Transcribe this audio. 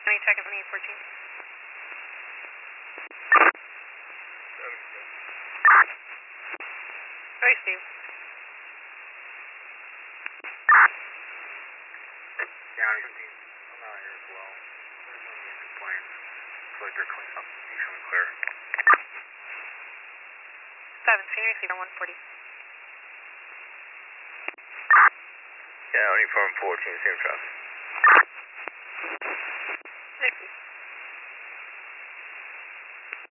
Any check of me, 14. Sorry, Steve. Down 17. I'm out here as well. There's no need to complain. Looks like they're clean up, decently clear. 7, senior receiver 140. Yeah, uniform 14, same traffic. Thank you.